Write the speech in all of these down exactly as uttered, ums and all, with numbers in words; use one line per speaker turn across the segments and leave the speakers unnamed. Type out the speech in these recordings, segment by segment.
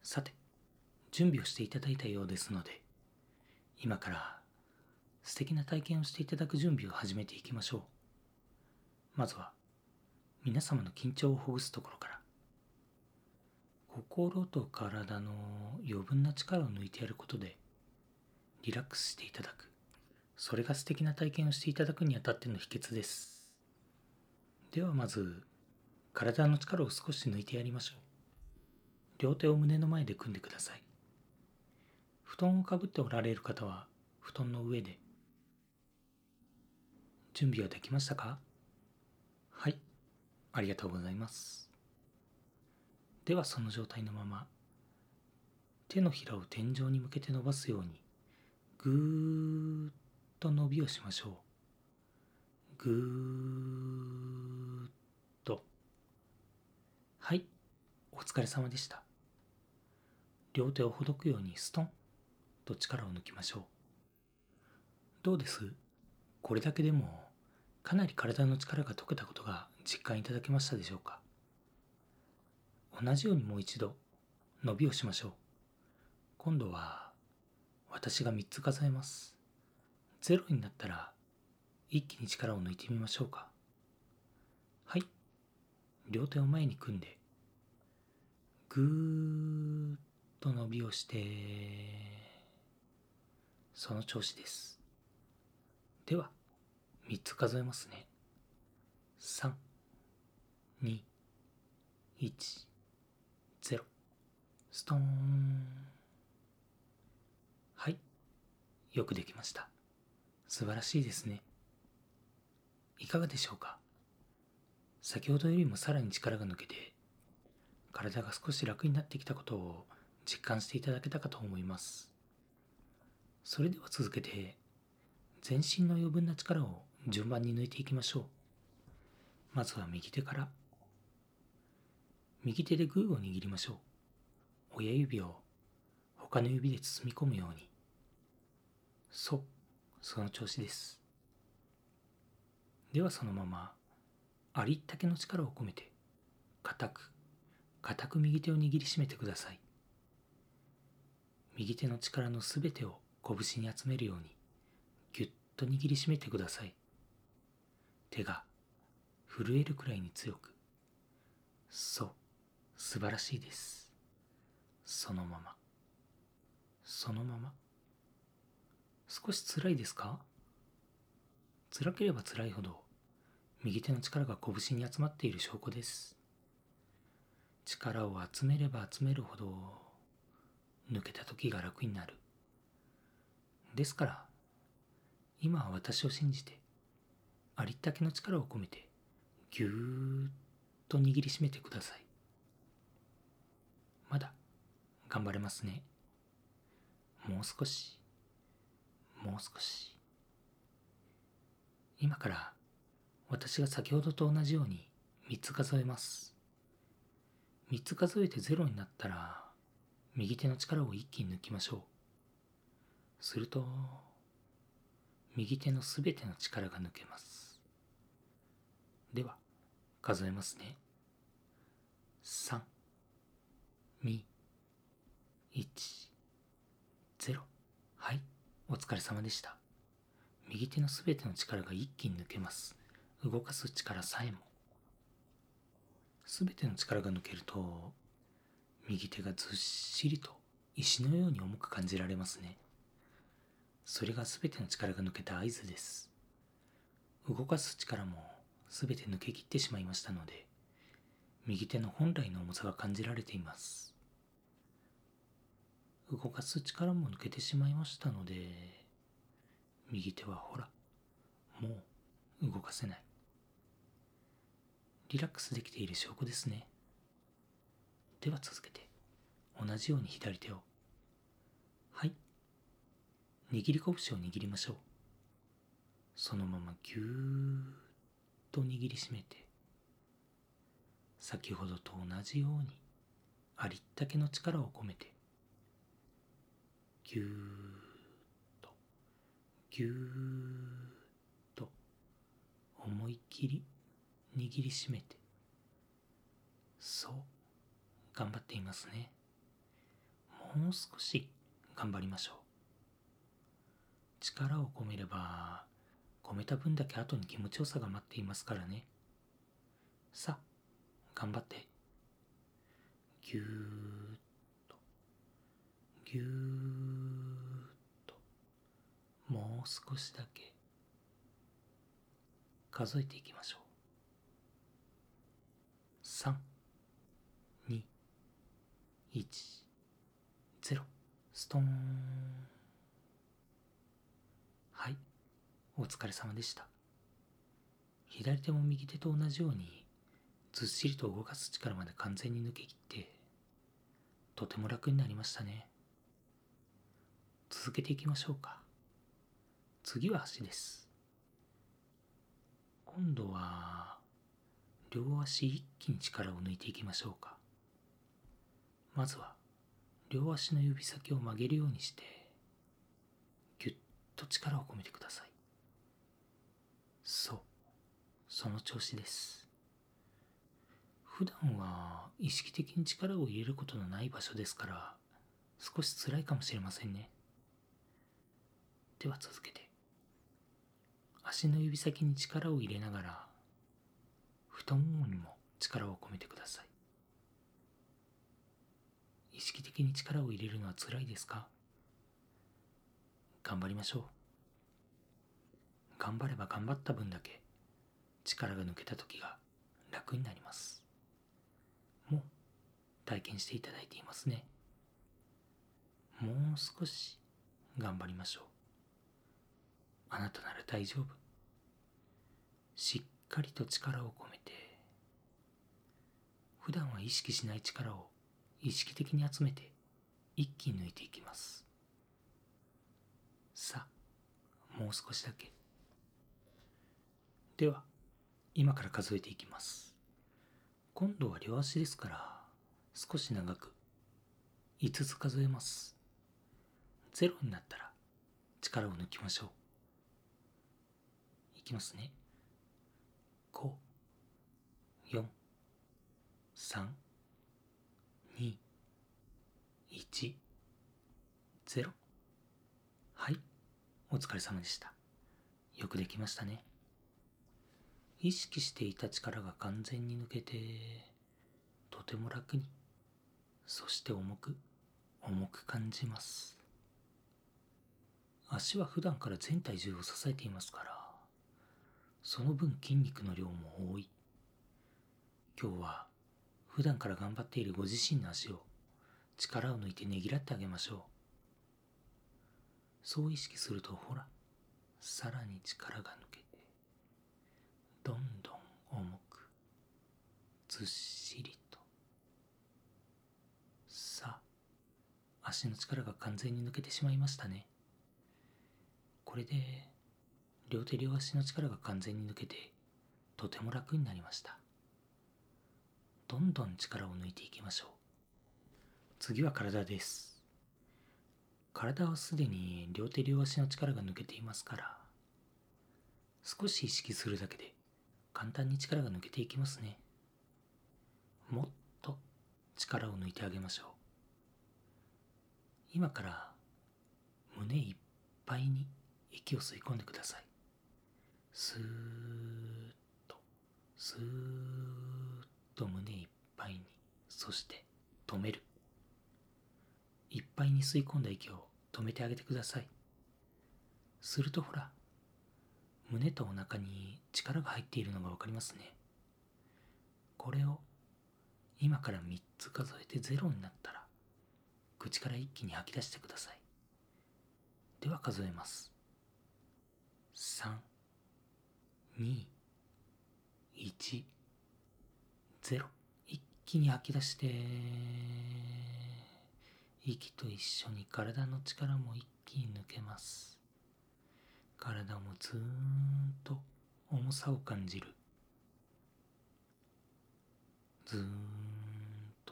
さて、準備をしていただいたようですので、今から素敵な体験をしていただく準備を始めていきましょう。まずは、皆様の緊張をほぐすところから、心と体の余分な力を抜いてやることで、リラックスしていただく。それが素敵な体験をしていただくにあたっての秘訣です。ではまず、体の力を少し抜いてやりましょう。両手を胸の前で組んでください。布団をかぶっておられる方は、布団の上で。準備はできましたか？はい、ありがとうございます。ではその状態のまま、手のひらを天井に向けて伸ばすように、ぐーっと伸びをしましょう。ぐーっと。はい、お疲れ様でした。両手をほどくようにストンと力を抜きましょう。どうです？これだけでもかなり体の力が解けたことが実感いただけましたでしょうか？同じようにもう一度伸びをしましょう。今度は私がみっつ数えます。ゼロになったら一気に力を抜いてみましょうか。はい。両手を前に組んでぐーっと伸びをして、その調子です。ではみっつ数えますね。さん、に、いち、ゼロ、ストーン。はい、よくできました。素晴らしいですね。いかがでしょうか？先ほどよりもさらに力が抜けて、体が少し楽になってきたことを実感していただけたかと思います。それでは続けて、全身の余分な力を順番に抜いていきましょう。まずは右手から。右手でグーを握りましょう。親指を他の指で包み込むように。そう、その調子です。ではそのまま、ありったけの力を込めて、固く、固く右手を握りしめてください。右手の力のすべてを拳に集めるように、ぎゅっと握りしめてください。手が震えるくらいに強く。そう、素晴らしいです。そのまま、そのまま。少し辛いですか？辛ければ辛いほど、右手の力が拳に集まっている証拠です。力を集めれば集めるほど、抜けた時が楽になる。ですから、今は私を信じて、ありったけの力を込めて、ぎゅーっと握りしめてください。まだ、頑張れますね。もう少し、もう少し。今から、私が先ほどと同じようにみっつ数えます。みっつ数えてゼロになったら、右手の力を一気に抜きましょう。すると、右手のすべての力が抜けます。では、数えますね。さん、に、いち、ゼロ。はい、お疲れ様でした。右手のすべての力が一気に抜けます。動かす力さえも。すべての力が抜けると、右手がずっしりと石のように重く感じられますね。それがすべての力が抜けた合図です。動かす力もすべて抜けきってしまいましたので、右手の本来の重さが感じられています。動かす力も抜けてしまいましたので、右手はほら、もう動かせない。リラックスできている証拠ですね。では続けて、同じように左手を。はい。握り拳を握りましょう。そのままぎゅーっと握りしめて、先ほどと同じようにありったけの力を込めて、ぎゅーっと、ぎゅーっと思いっきり握りしめて、そう、頑張っていますね。 もう少し頑張りましょう。力を込めれば、込めた分だけ後に気持ちよさが待っていますからね。さあ、頑張って。ぎゅーっと、ぎゅーっと、もう少しだけ数えていきましょう。さん、に、いち、ゼロ、ストーン。はい、お疲れ様でした。左手も右手と同じようにずっしりと動かす力まで完全に抜けきってとても楽になりましたね。続けていきましょうか。次は足です。今度は両足一気に力を抜いていきましょうか。まずは両足の指先を曲げるようにしてぎゅっと力を込めてください。そう、その調子です。普段は意識的に力を入れることのない場所ですから少し辛いかもしれませんね。では続けて足の指先に力を入れながら太ももにも力を込めてください。意識的に力を入れるのは辛いですか？頑張りましょう。頑張れば頑張った分だけ力が抜けた時が楽になります。もう体験していただいていますね。もう少し頑張りましょう。あなたなら大丈夫。しっかりと力を込めて、普段は意識しない力を意識的に集めて一気に抜いていきます。さあ、もう少しだけ。では、今から数えていきます。今度は両足ですから少し長くいつつ数えます。ゼロになったら力を抜きましょう。いきますね。ご、よん、さん、に、いち、ゼロ。はい、お疲れ様でした。よくできましたね。意識していた力が完全に抜けて、とても楽に、そして重く、重く感じます。足は普段から全体重を支えていますから、その分筋肉の量も多い。今日は普段から頑張っているご自身の足を力を抜いてねぎらってあげましょう。そう意識するとほら、さらに力が抜けて、どんどん重く、ずっしりと。さあ、足の力が完全に抜けてしまいましたね。これで両手両足の力が完全に抜けてとても楽になりました。どんどん力を抜いていきましょう。次は体です。体はすでに両手両足の力が抜けていますから、少し意識するだけで簡単に力が抜けていきますね。もっと力を抜いてあげましょう。今から胸いっぱいに息を吸い込んでください。スーッと、スーッと胸いっぱいに、そして止める。いっぱいに吸い込んだ息を止めてあげてください。するとほら、胸とお腹に力が入っているのがわかりますね。これを今からみっつ数えてゼロになったら、口から一気に吐き出してください。では数えます。さん、に、いち、ゼロ。一気に吐き出して、息と一緒に体の力も一気に抜けます。体もずーんと重さを感じる。ずーんと。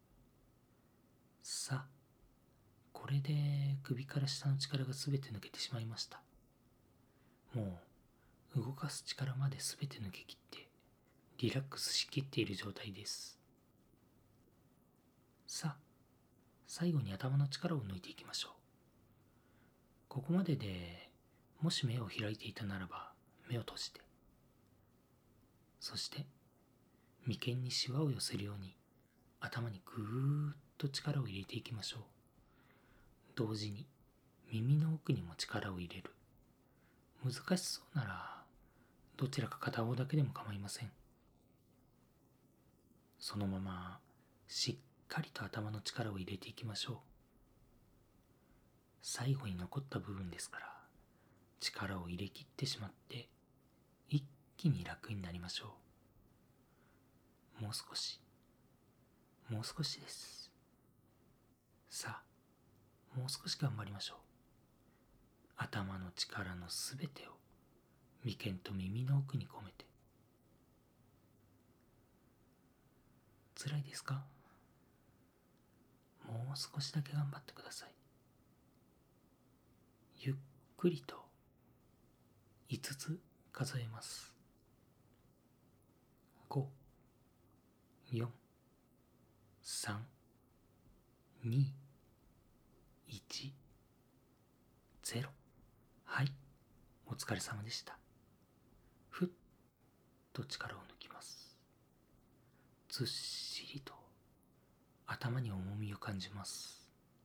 さあ、これで首から下の力がすべて抜けてしまいました。もう動かす力まですべて抜けきってリラックスしきっている状態です。さあ、 最後に頭の力を抜いていきましょう。ここまででもし目を開いていたならば目を閉じて、そして眉間にシワを寄せるように頭にぐーっと力を入れていきましょう。同時に耳の奥にも力を入れる。難しそうならどちらか片方だけでも構いません。そのまましっかりと頭の力を入れていきましょう。最後に残った部分ですから力を入れきってしまって一気に楽になりましょう。もう少し、もう少しです。さあ、もう少し頑張りましょう。頭の力のすべてを眉間と耳の奥に込めて。辛いですか？もう少しだけ頑張ってください。ゆっくりといつつ数えます。ご、よん、さん、に、いち、ゼロ。はい、お疲れ様でした。ふっと力を抜きます。ずっしりと頭に重みを感じます。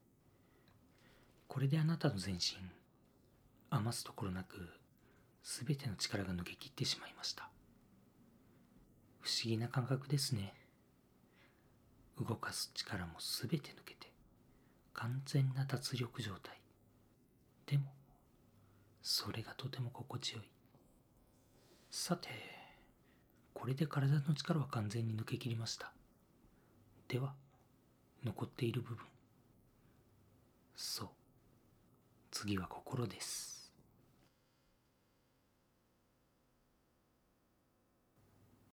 これであなたの全身余すところなくすべての力が抜けきってしまいました。不思議な感覚ですね。動かす力もすべて抜けて完全な脱力状態。でもそれがとても心地よい。さて、これで体の力は完全に抜けきりました。では残っている部分、そう、次は心です。